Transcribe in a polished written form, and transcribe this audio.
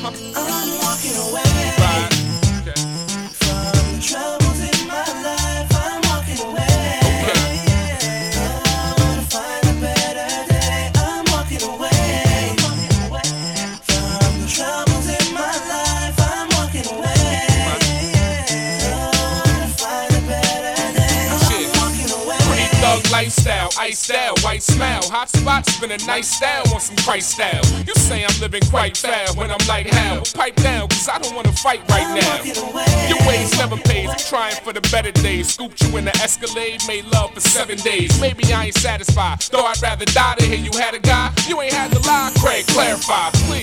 I'm walking away from the troubles in my life. I'm walking away. I wanna find a better day. I'm walking away from the troubles in my life. I'm walking away. I wanna find a better day. I'm walking away. Pretty thug lifestyle, ice style, white smile. Hot spots, been a nice style on some Christ style. You say I'm living quite foul when I'm like how? Pipe down, cause I don't wanna fight right now. Your ways never pays, I'm trying for the better days. Scooped you in the Escalade, made love for 7 days. Maybe I ain't satisfied, though I'd rather die than hear you had a guy. You ain't had to lie, Craig, clarify, please.